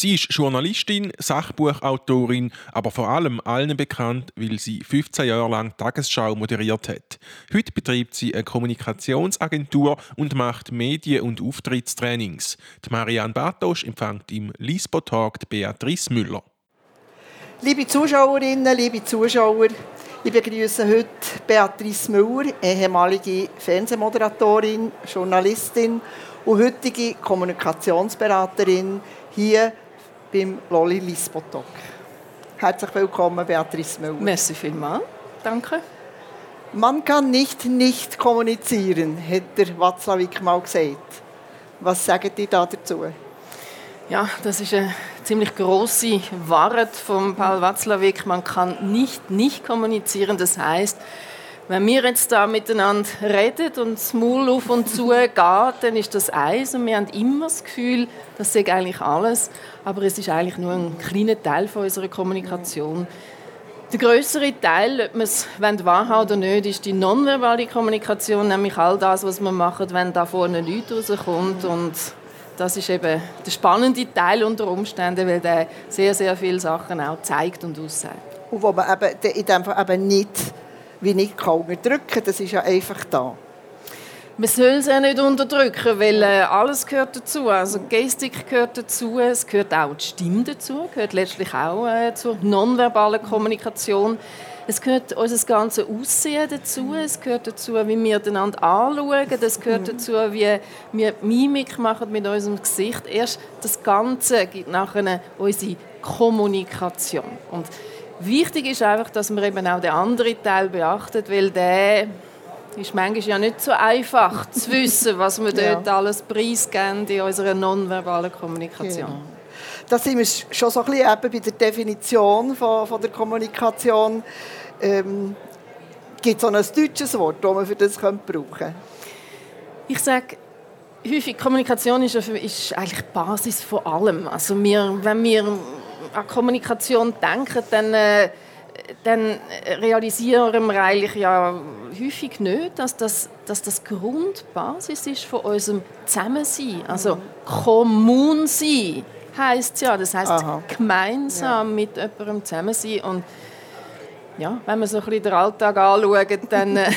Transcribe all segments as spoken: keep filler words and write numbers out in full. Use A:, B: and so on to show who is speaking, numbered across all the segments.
A: Sie ist Journalistin, Sachbuchautorin, aber vor allem allen bekannt, weil sie fünfzehn Jahre lang Tagesschau moderiert hat. Heute betreibt sie eine Kommunikationsagentur und macht Medien- und Auftrittstrainings. Die Marianne Bartosch empfängt im Lisbo-Talk Beatrice Müller.
B: Liebe Zuschauerinnen, liebe Zuschauer, ich begrüße heute Beatrice Müller, ehemalige Fernsehmoderatorin, Journalistin und heutige Kommunikationsberaterin hier beim Lolli Lisbo-Talk. Herzlich willkommen, Beatrice Müller.
C: Merci vielmals. Danke.
B: Man kann nicht nicht kommunizieren, hat der Watzlawick mal gesagt. Was sagt ihr da dazu?
C: Ja, das ist eine ziemlich grosse Wahrheit von Paul Watzlawick. Man kann nicht nicht kommunizieren. Das heißt, wenn wir jetzt da miteinander reden und das Maul auf und zu geht, dann ist das eins und wir haben immer das Gefühl, das sei eigentlich alles, aber es ist eigentlich nur ein kleiner Teil von unserer Kommunikation. Der grössere Teil, ob wir es wahrhaben oder nicht, ist die nonverbale Kommunikation, nämlich all das, was wir machen, wenn da vorne nichts rauskommt. Und das ist eben der spannende Teil unter Umständen, weil der sehr, sehr viele Sachen auch zeigt und aussagt.
B: Und wo man eben in dem Fall eben nicht, wie nicht kann unterdrücken, das ist ja einfach da.
C: Man soll es ja nicht unterdrücken, weil äh, alles gehört dazu. Also Gestik gehört dazu, es gehört auch die Stimme dazu, gehört letztlich auch äh, zur nonverbalen Kommunikation. Es gehört unser ganzes Aussehen dazu, es gehört dazu, wie wir einander anschauen, es gehört dazu, wie wir Mimik machen mit unserem Gesicht. Erst das Ganze gibt nachher unsere Kommunikation. Und wichtig ist einfach, dass man eben auch den anderen Teil beachtet, weil der ist manchmal ja nicht so einfach zu wissen, was wir dort ja. alles preisgeben in unserer nonverbalen Kommunikation. Genau.
B: Da sind wir schon so ein bisschen eben bei der Definition von, von der Kommunikation. Ähm, gibt es auch ein deutsches Wort, das man für das brauchen könnte?
C: Ich sage, häufig Kommunikation ist, ist eigentlich die Basis von allem. Also wir, wenn wir an Kommunikation denken, dann, äh, dann realisieren wir eigentlich ja häufig nicht, dass das, dass das Grundbasis ist von unserem Zusammensein. Also kommun sein heisst ja, das heisst Aha. gemeinsam ja. mit jemandem zusammen sein. Und ja, wenn wir so ein bisschen den Alltag anschauen, dann äh,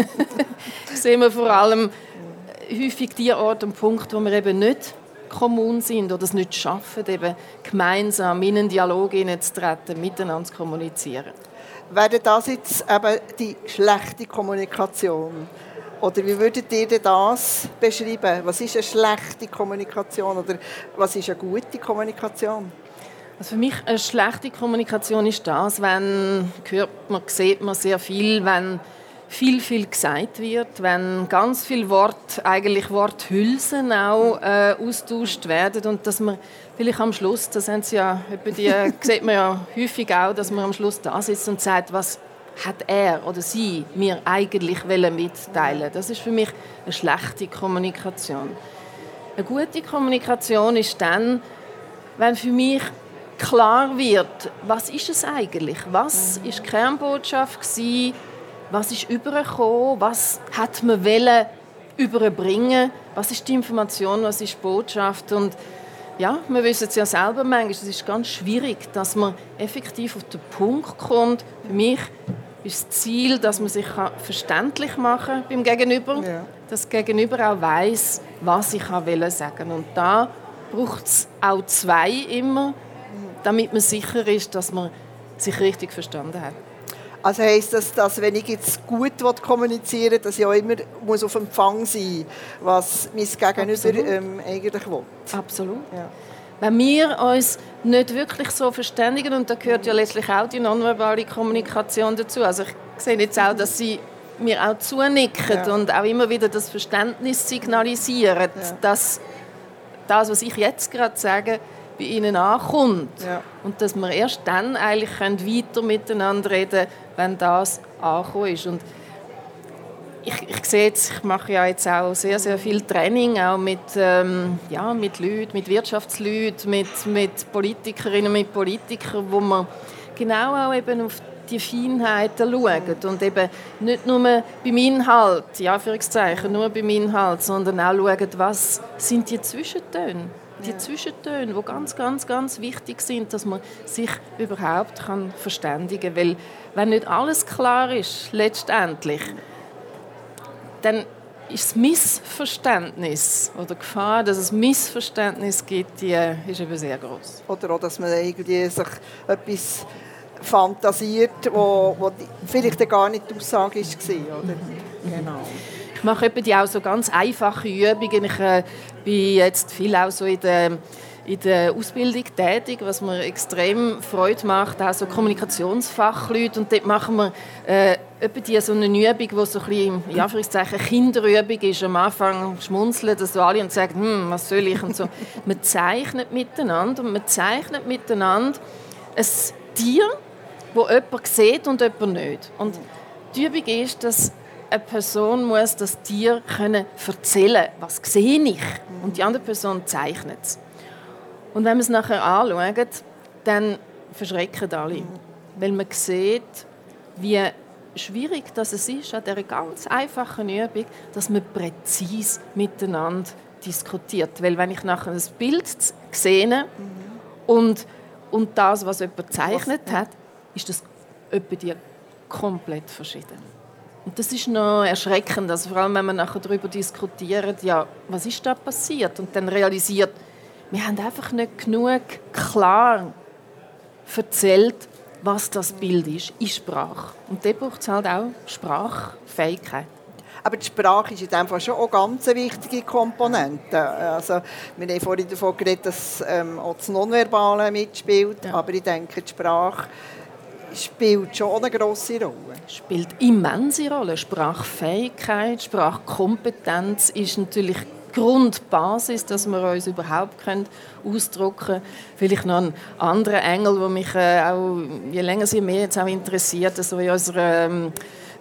C: sehen wir vor allem häufig die Orte und Punkte, wo wir eben nicht kommun sind oder es nicht schaffen, eben gemeinsam in einen Dialog hineinzutreten, miteinander zu kommunizieren.
B: Wäre das jetzt eben die schlechte Kommunikation? Oder wie würdet ihr das beschreiben? Was ist eine schlechte Kommunikation oder was ist eine gute Kommunikation?
C: Also für mich eine schlechte Kommunikation ist das, wenn hört man, sieht man sehr viel, wenn viel, viel gesagt wird, wenn ganz viele Worte, eigentlich Worthülsen auch äh, austauscht werden und dass man vielleicht am Schluss, das haben Sie ja, die sieht man ja häufig auch, dass man am Schluss da sitzt und sagt, was hat er oder sie mir eigentlich mitteilen. Das ist für mich eine schlechte Kommunikation. Eine gute Kommunikation ist dann, wenn für mich klar wird, was ist es eigentlich? Was war die Kernbotschaft gewesen? Was ist übergekommen? Was hat man wollen überbringen? Was ist die Information? Was ist die Botschaft? Und ja, wir wissen es ja selber manchmal, es ist ganz schwierig, dass man effektiv auf den Punkt kommt. Für mich ist das Ziel, dass man sich verständlich machen kann beim Gegenüber, ja. dass das Gegenüber auch weiss, was ich sagen will. Und da braucht es auch zwei immer, damit man sicher ist, dass man sich richtig verstanden hat.
B: Also heisst das, dass wenn ich jetzt gut kommunizieren will, dass ich auch immer muss auf Empfang sein muss, was mein Gegenüber ähm, eigentlich will?
C: Absolut. Ja. Wenn wir uns nicht wirklich so verständigen, und da gehört ja letztlich auch die nonverbale Kommunikation dazu. Also ich sehe jetzt auch, dass Sie mir auch zunicken ja. und auch immer wieder das Verständnis signalisieren, ja. dass das, was ich jetzt gerade sage, bei Ihnen ankommt. Ja. Und dass wir erst dann eigentlich weiter miteinander reden können, wenn das angekommen ist. Und ich, ich sehe jetzt, ich mache ja jetzt auch sehr, sehr viel Training auch mit, ähm, ja, mit Leuten, mit Wirtschaftsleuten, mit, mit Politikerinnen, mit Politikern, wo man genau auch eben auf die Feinheiten schauen und eben nicht nur beim Inhalt, ja, Anführungszeichen, nur beim Inhalt, sondern auch schauen, was sind die Zwischentöne? Die Zwischentöne, die ganz, ganz, ganz wichtig sind, dass man sich überhaupt kann verständigen kann. Weil wenn nicht alles klar ist, letztendlich, dann ist das Missverständnis oder die Gefahr, dass es Missverständnis gibt, die ist eben sehr groß.
B: Oder auch, dass man irgendwie sich etwas fantasiert, wo, wo vielleicht gar nicht die Aussage war. Oder? Genau.
C: Ich mache die auch so ganz einfache Übungen. Ich äh, bin jetzt viel auch so in der, in der Ausbildung tätig, was mir extrem Freude macht, auch so Kommunikationsfachleute. Und dort machen wir äh, die so eine Übung, die so ein bisschen, in Anführungszeichen, Kinderübung ist. Am Anfang schmunzeln das so alle und sagen, hm, was soll ich? Und so. Man zeichnet miteinander und man zeichnet miteinander ein Tier, das jemand sieht und jemand nicht. Und die Übung ist, dass eine Person muss das Tier können erzählen kann, was sehe ich, und die andere Person zeichnet es. Und wenn man es nachher anschaut, dann verschrecken alle, weil man sieht, wie schwierig das ist an dieser ganz einfachen Übung, dass man präzise miteinander diskutiert. Weil wenn ich nachher ein Bild sehe und, und das, was jemand gezeichnet hat, ist das etwa die komplett verschieden. Und das ist noch erschreckend, also vor allem wenn man nachher darüber diskutiert, ja, was ist da passiert, und dann realisiert, wir haben einfach nicht genug klar erzählt, was das Bild ist, in Sprache. Und da braucht es halt auch Sprachfähigkeit.
B: Aber die Sprache ist in diesem Fall schon auch ganz eine wichtige Komponente. Also, wir haben vorhin davon geredet, dass ähm, auch das Nonverbale mitspielt, ja. Aber ich denke, die Sprache spielt schon eine grosse Rolle.
C: Spielt immense Rolle. Sprachfähigkeit, Sprachkompetenz ist natürlich Grundbasis, dass wir uns überhaupt ausdrücken können. Vielleicht noch ein anderer Engel, der mich äh, auch, je länger sie mehr jetzt auch interessiert, also in unserer ähm,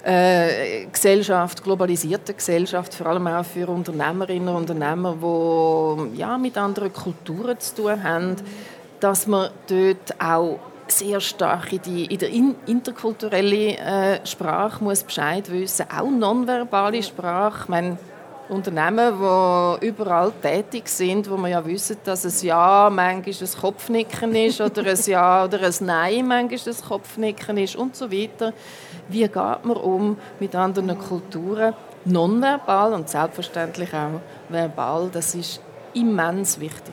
C: äh, Gesellschaft, globalisierten Gesellschaft, vor allem auch für Unternehmerinnen und Unternehmer, die ja, mit anderen Kulturen zu tun haben, dass man dort auch sehr stark in, die, in der in, interkulturellen äh, Sprache muss Bescheid wissen, auch nonverbale Sprache. Ich meine, Unternehmen, die überall tätig sind, wo man ja wissen, dass ein Ja manchmal ein Kopfnicken ist oder ein Ja oder ein Nein manchmal ein Kopfnicken ist und so weiter. Wie geht man um mit anderen Kulturen? Nonverbal und selbstverständlich auch verbal. Das ist immens wichtig.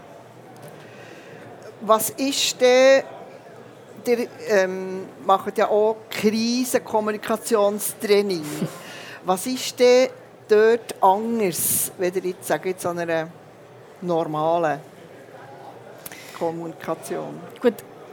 B: Was ist denn, ihr ähm, macht ja auch Krisenkommunikationstraining. Was ist denn dort anders, wenn ihr jetzt sagt, jetzt an einer normalen Kommunikation?
C: Gut,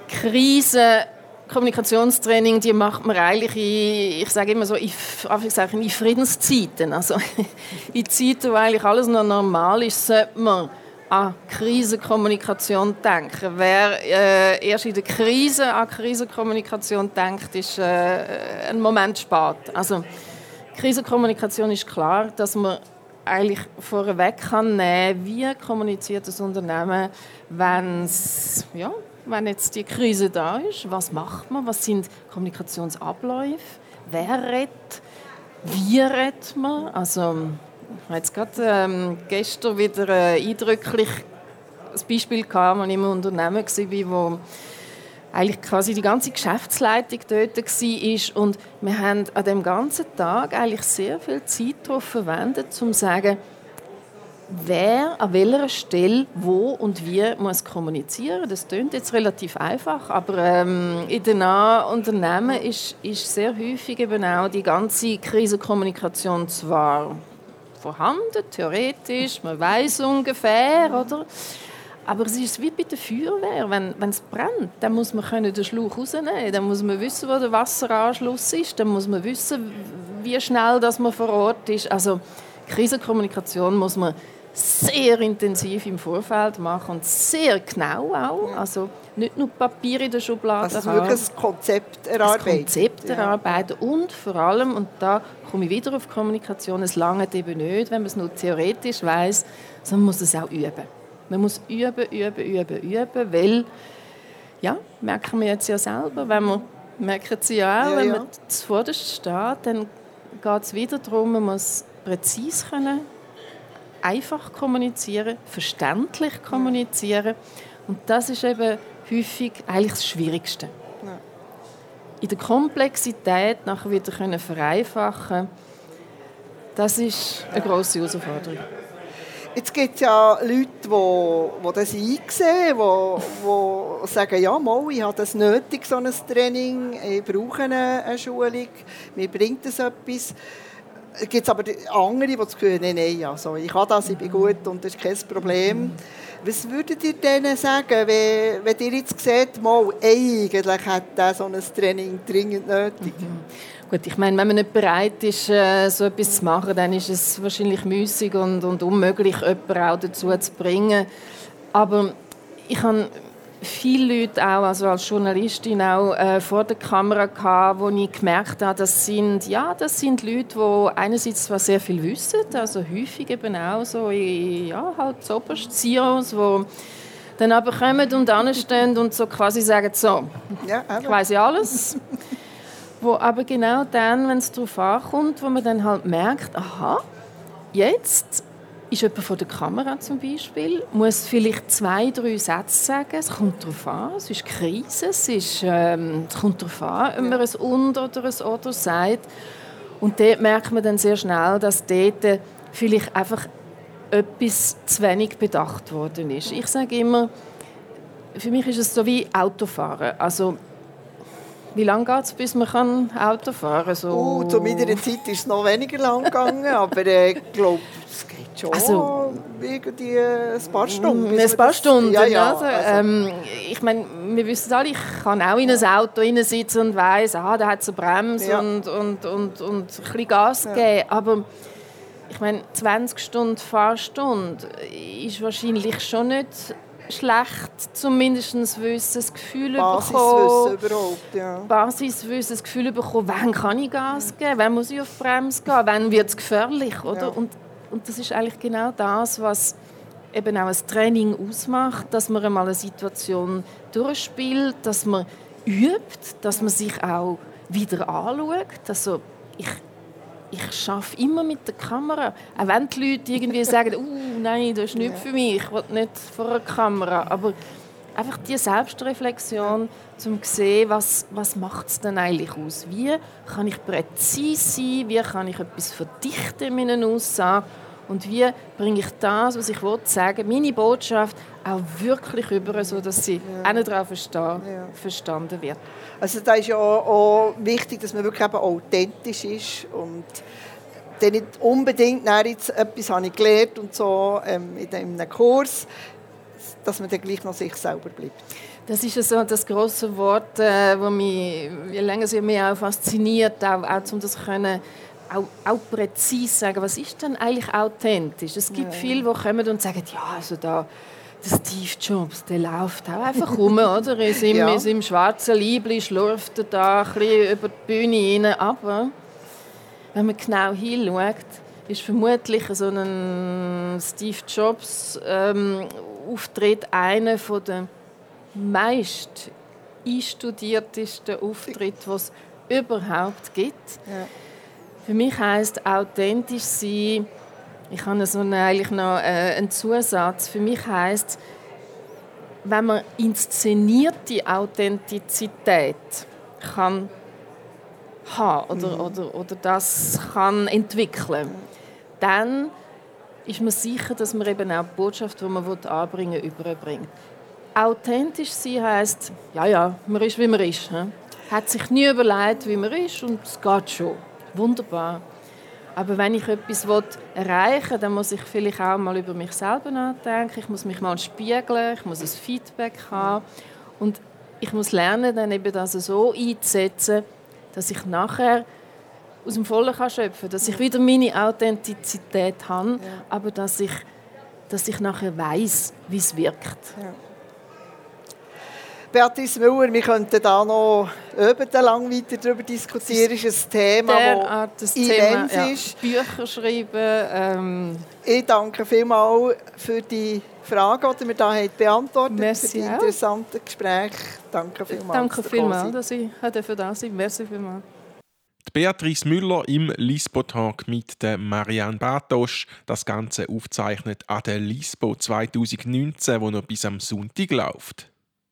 C: Krisenkommunikationstraining, die macht man eigentlich in, ich sage immer so, in, in Friedenszeiten. Also in Zeiten, wo eigentlich alles noch normal ist, sollte man an Krisenkommunikation denken. Wer äh, erst in der Krise an Krisenkommunikation denkt, ist äh, ein Moment spät. Also, Krisenkommunikation ist klar, dass man eigentlich vorweg kann nehmen, wie kommuniziert das Unternehmen, wenn's, ja, wenn jetzt die Krise da ist. Was macht man? Was sind Kommunikationsabläufe? Wer redet? Wie redet man? Also, ich hatte jetzt gerade ähm, gestern wieder ein eindrückliches Beispiel gehabt, als ich im Unternehmen war, wo eigentlich quasi die ganze Geschäftsleitung dort war. Und wir haben an dem ganzen Tag eigentlich sehr viel Zeit darauf verwendet, um zu sagen, wer an welcher Stelle wo und wie muss kommunizieren. Das klingt jetzt relativ einfach, aber ähm, in den Unternehmen ist, ist sehr häufig eben auch die ganze Krisenkommunikation zwar vorhanden, theoretisch, man weiß ungefähr, oder? Aber es ist wie bei der Feuerwehr, wenn, wenn es brennt, dann muss man können den Schlauch rausnehmen, dann muss man wissen, wo der Wasseranschluss ist, dann muss man wissen, wie schnell dass man vor Ort ist. Also Krisenkommunikation muss man sehr intensiv im Vorfeld machen und sehr genau auch. Also nicht nur Papier in der Schublade
B: also
C: haben.
B: wirklich ein Konzept erarbeiten.
C: Ein Konzept erarbeiten ja. Und vor allem, und da komme ich wieder auf Kommunikation, es langt eben nicht, wenn man es nur theoretisch weiss, sondern man muss es auch üben. Man muss üben, üben, üben, üben, weil, ja, merken wir jetzt ja selber, wenn wir, merken Sie ja auch, ja, wenn man ja. zuvorderst steht, dann geht es wieder darum, man muss präzise können einfach kommunizieren, verständlich kommunizieren. Und das ist eben häufig eigentlich das Schwierigste. Ja. In der Komplexität nachher wieder können vereinfachen, das ist eine grosse Herausforderung.
B: Jetzt gibt es ja Leute, die, die das einsehen, die, die sagen, ja, mal, ich habe das nötig, so ein Training, ich brauche eine, eine Schulung, mir bringt das etwas. Es gibt aber andere, die das Gefühl haben, nein, nein, also, ich habe das, ich bin gut und das ist kein Problem. Was würdet ihr denen sagen, wenn, wenn ihr jetzt seht, mal, eigentlich hat der so ein Training dringend nötig?
C: Mhm. Gut, ich meine, wenn man nicht bereit ist, so etwas zu machen, dann ist es wahrscheinlich müßig und, und unmöglich, jemanden auch dazu zu bringen. Aber ich habe viele Leute auch, also als Journalistin auch äh, vor der Kamera gehabt, wo ich gemerkt habe, das sind, ja, das sind Leute, die einerseits zwar sehr viel wissen, also häufig eben auch so, ja, halt so Oberstziehers, die dann aber kommen und anstehen und so quasi sagen, so, ja, ich weiss ja alles. Wo aber genau dann, wenn es darauf ankommt, wo man dann halt merkt, aha, jetzt ist jemand vor der Kamera zum Beispiel, muss vielleicht zwei, drei Sätze sagen, es kommt darauf an, es ist Krise, es, ist, ähm, es kommt darauf an, ob man ein «und» oder ein «oder» sagt. Und dort merkt man dann sehr schnell, dass dort vielleicht einfach etwas zu wenig bedacht worden ist. Ich sage immer, für mich ist es so wie Autofahren. Also, wie lange geht es, bis man Auto fahren kann? So.
B: Uh, zu meiner Zeit ist es noch weniger lang gegangen, aber äh, ich glaube, es geht schon also, irgendwie ein paar Stunden.
C: Ein paar Stunden,
B: ja, ja.
C: Also, ähm, ich meine, wir wissen alle, ich kann auch in ein Auto sitzen und weiss, ah, da hat es eine Bremse ja. und, und, und, und ein bisschen Gas ja. geben. Aber ich meine, zwanzig Stunden Fahrstunde ist wahrscheinlich schon nicht schlecht, zumindest wissen, das Gefühl
B: bekommen. Basiswissen überhaupt, ja.
C: Basiswissen, das Gefühl bekommen, wann kann ich Gas geben, wann muss ich auf die Bremse gehen, wann wird es gefährlich, oder? Ja. Und, und das ist eigentlich genau das, was eben auch ein Training ausmacht, dass man einmal eine Situation durchspielt, dass man übt, dass man sich auch wieder anschaut. Also ich Ich arbeite immer mit der Kamera. Auch wenn die Leute irgendwie sagen, uh, nein, das ist nichts für mich, ich will nicht vor einer Kamera. Aber einfach die Selbstreflexion, um zu sehen, was, was macht es denn eigentlich aus? Wie kann ich präzise sein? Wie kann ich etwas verdichten in meinen Aussagen? Und wie bringe ich das, was ich sagen will, meine Botschaft, auch wirklich über, sodass sie ja. auch darauf verstehen, ja. verstanden wird.
B: Also da ist ja auch wichtig, dass man wirklich eben authentisch ist und dann nicht unbedingt jetzt etwas habe ich gelernt und so ähm, in einem Kurs, dass man dann gleich noch sich selber bleibt.
C: Das ist so das grosse Wort, das äh, mich je länger sie mich auch fasziniert, auch, auch um das können Auch, auch präzise sagen, was ist denn eigentlich authentisch? Es gibt ja. viele, die kommen und sagen, ja, also da, der Steve Jobs, der läuft auch einfach rum, oder? In seinem, ja. in seinem schwarzen Liebli schlurft er da ein bisschen über die Bühne rein. Aber wenn man genau hinschaut, ist vermutlich so ein Steve Jobs ähm, Auftritt einer der meist einstudiertesten Auftritte, die es überhaupt gibt. Ja. Für mich heisst authentisch sein, ich habe so eine, eigentlich noch äh, einen Zusatz, für mich heisst, wenn man inszenierte Authentizität kann haben oder, mhm. oder, oder das kann entwickeln, dann ist man sicher, dass man eben auch die Botschaft, die man anbringen will, überbringt. Authentisch sein heisst, ja, ja, man ist, wie man ist. He? Hat sich nie überlegt, wie man ist und es geht schon. Wunderbar. Aber wenn ich etwas erreichen will, dann muss ich vielleicht auch mal über mich selber nachdenken. Ich muss mich mal spiegeln, ich muss ein Feedback haben. Und ich muss lernen, dann eben das so einzusetzen, dass ich nachher aus dem Vollen schöpfen kann. Dass ich wieder meine Authentizität habe, ja. aber dass ich, dass ich nachher weiss, wie es wirkt. Ja.
B: Beatrice Müller, wir könnten da noch lang weiter darüber diskutieren. Es ist ein Thema, das immens
C: Thema, ja.
B: ist.
C: Bücher schreiben. Ähm.
B: Ich danke vielmals für die Fragen, die wir hier beantwortet haben, für die
C: auch.
B: interessanten Gespräche. Danke vielmals.
C: Danke vielmals, dass ich da sein durfte. Merci vielmals.
A: Beatrice Müller im Lispo-Talk mit der Marianne Bartosch. Das Ganze aufzeichnet an der Lispo zwanzig neunzehn, wo noch bis am Sonntag läuft.